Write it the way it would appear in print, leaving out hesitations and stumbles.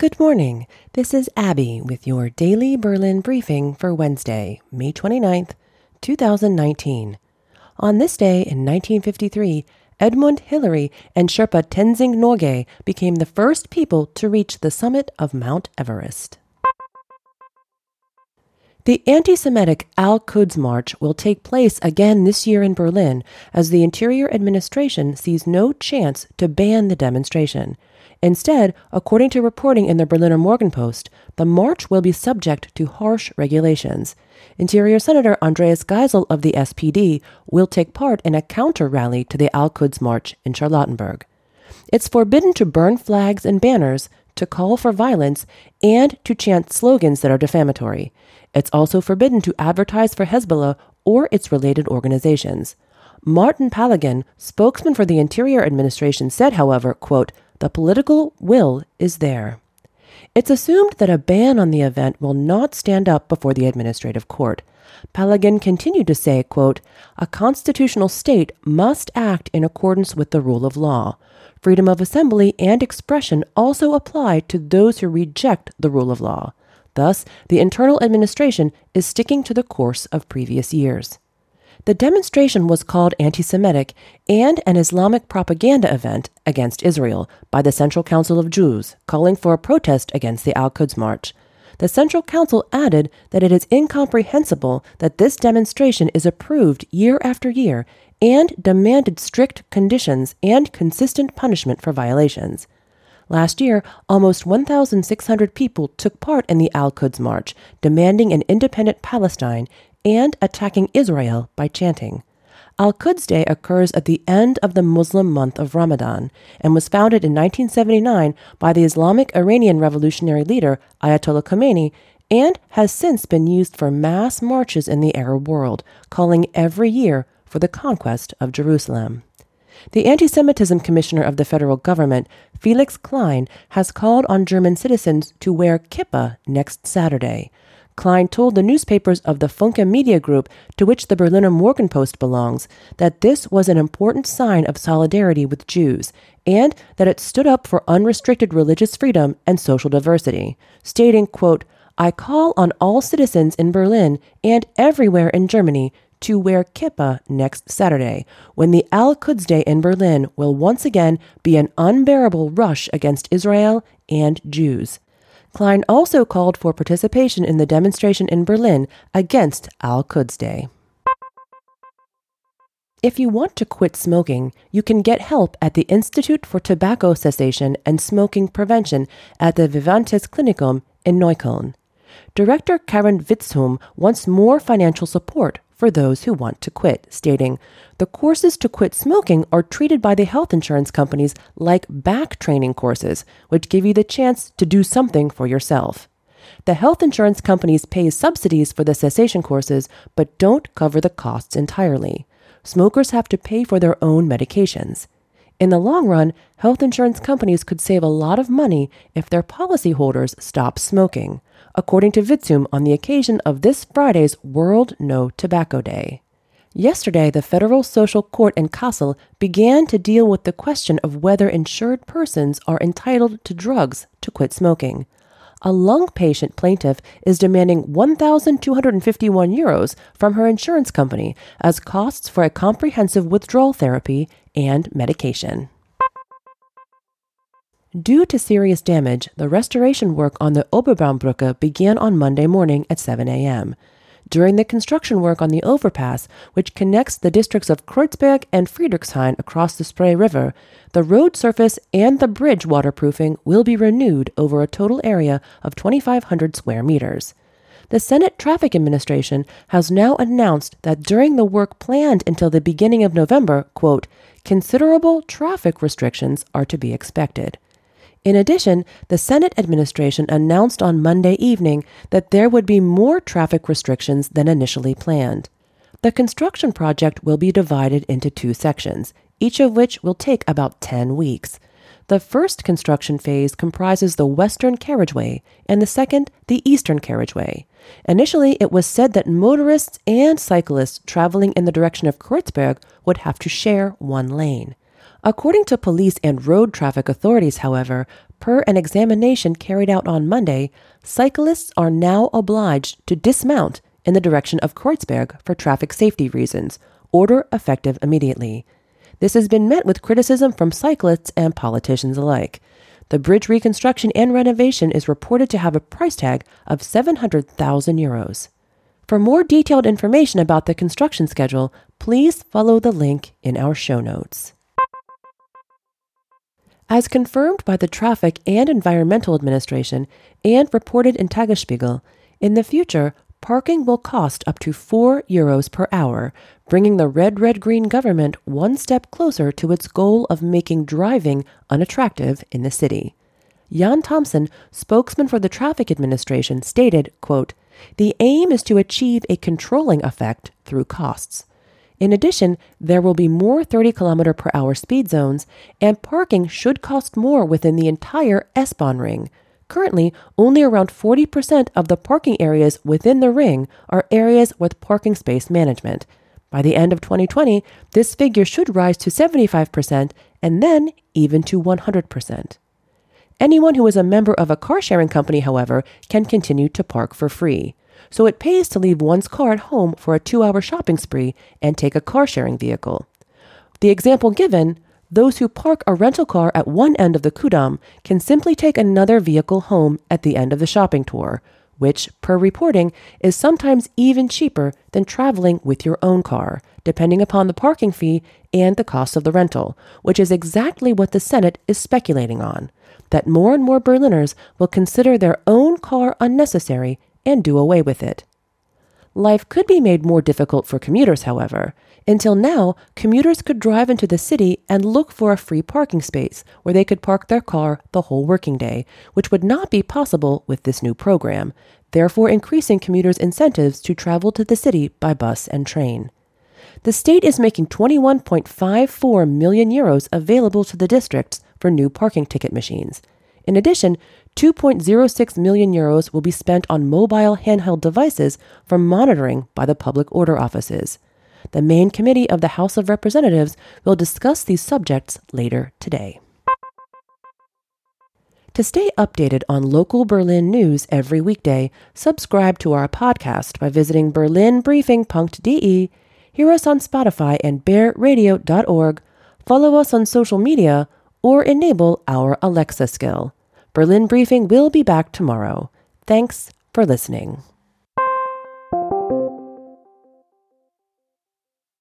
Good morning. This is Abby with your daily Berlin briefing for Wednesday, May 29th, 2019. On this day in 1953, Edmund Hillary and Sherpa Tenzing Norgay became the first people to reach the summit of Mount Everest. The anti-Semitic Al-Quds March will take place again this year in Berlin as the Interior Administration sees no chance to ban the demonstration. Instead, according to reporting in the Berliner Morgenpost, the march will be subject to harsh regulations. Interior Senator Andreas Geisel of the SPD will take part in a counter-rally to the Al-Quds March in Charlottenburg. It's forbidden to burn flags and banners, to call for violence, and to chant slogans that are defamatory. It's also forbidden to advertise for Hezbollah or its related organizations. Martin Palagan, spokesman for the Interior Administration, said, however, quote, "The political will is there." It's assumed that a ban on the event will not stand up before the administrative court. Palagan continued to say, quote, "A constitutional state must act in accordance with the rule of law. Freedom of assembly and expression also apply to those who reject the rule of law. Thus, the internal administration is sticking to the course of previous years." The demonstration was called anti-Semitic and an Islamic propaganda event against Israel by the Central Council of Jews, calling for a protest against the Al-Quds March. The Central Council added that it is incomprehensible that this demonstration is approved year after year and demanded strict conditions and consistent punishment for violations. Last year, almost 1,600 people took part in the Al-Quds March, demanding an independent Palestine and attacking Israel by chanting. Al-Quds Day occurs at the end of the Muslim month of Ramadan and was founded in 1979 by the Islamic Iranian revolutionary leader Ayatollah Khomeini and has since been used for mass marches in the Arab world, calling every year for the conquest of Jerusalem. The Anti-Semitism Commissioner of the federal government, Felix Klein, has called on German citizens to wear kippah next Saturday. Klein told the newspapers of the Funke Media Group, to which the Berliner Morgenpost belongs, that this was an important sign of solidarity with Jews, and that it stood up for unrestricted religious freedom and social diversity, stating, quote, "I call on all citizens in Berlin and everywhere in Germany to wear kippah next Saturday, when the Al-Quds Day in Berlin will once again be an unbearable rush against Israel and Jews." Klein also called for participation in the demonstration in Berlin against Al-Quds Day. If you want to quit smoking, you can get help at the Institute for Tobacco Cessation and Smoking Prevention at the Vivantes Klinikum in Neukölln. Director Karen Witzhum wants more financial support for those who want to quit, stating, "The courses to quit smoking are treated by the health insurance companies like back training courses, which give you the chance to do something for yourself. The health insurance companies pay subsidies for the cessation courses, but don't cover the costs entirely. Smokers have to pay for their own medications. In the long run, health insurance companies could save a lot of money if their policyholders stop smoking, according to Witzhum on the occasion of this Friday's World No Tobacco Day. Yesterday, the Federal Social Court in Kassel began to deal with the question of whether insured persons are entitled to drugs to quit smoking. A lung patient plaintiff is demanding €1,251 from her insurance company as costs for a comprehensive withdrawal therapy and medication. Due to serious damage, the restoration work on the Oberbaumbrücke began on Monday morning at 7 a.m. During the construction work on the overpass, which connects the districts of Kreuzberg and Friedrichshain across the Spree River, the road surface and the bridge waterproofing will be renewed over a total area of 2,500 square meters. The Senate Traffic Administration has now announced that during the work planned until the beginning of November, quote, "considerable traffic restrictions are to be expected." In addition, the Senate administration announced on Monday evening that there would be more traffic restrictions than initially planned. The construction project will be divided into two sections, each of which will take about 10 weeks. The first construction phase comprises the western carriageway and the second, the eastern carriageway. Initially, it was said that motorists and cyclists traveling in the direction of Kreuzberg would have to share one lane. According to police and road traffic authorities, however, Per an examination carried out on Monday, cyclists are now obliged to dismount in the direction of Kreuzberg for traffic safety reasons, order effective immediately. This has been met with criticism from cyclists and politicians alike. The bridge reconstruction and renovation is reported to have a price tag of 700,000 euros. For more detailed information about the construction schedule, please follow the link in our show notes. As confirmed by the Traffic and Environmental Administration and reported in Tagesspiegel, in the future, parking will cost up to 4 euros per hour, bringing the red-green government one step closer to its goal of making driving unattractive in the city. Jan Thompson, spokesman for the Traffic Administration, stated, quote, "The aim is to achieve a controlling effect through costs. In addition, there will be more 30 km per hour speed zones, and parking should cost more within the entire S-Bahn ring. Currently, only around 40% of the parking areas within the ring are areas with parking space management. By the end of 2020, this figure should rise to 75% and then even to 100%. Anyone who is a member of a car-sharing company, however, can continue to park for free. So it pays to leave one's car at home for a 2-hour shopping spree and take a car-sharing vehicle. The example given, those who park a rental car at one end of the Kudamm can simply take another vehicle home at the end of the shopping tour, which, per reporting, is sometimes even cheaper than traveling with your own car, depending upon the parking fee and the cost of the rental, which is exactly what the Senate is speculating on, that more and more Berliners will consider their own car unnecessary and do away with it. Life could be made more difficult for commuters, however. Until now, commuters could drive into the city and look for a free parking space where they could park their car the whole working day, which would not be possible with this new program, therefore increasing commuters' incentives to travel to the city by bus and train. The state is making 21.54 million euros available to the districts for new parking ticket machines. In addition, 2.06 million euros will be spent on mobile handheld devices for monitoring by the public order offices. The main committee of the House of Representatives will discuss these subjects later today. To stay updated on local Berlin news every weekday, subscribe to our podcast by visiting berlinbriefing.de, hear us on Spotify and bearradio.org, follow us on social media, or enable our Alexa skill. Berlin Briefing will be back tomorrow. Thanks for listening.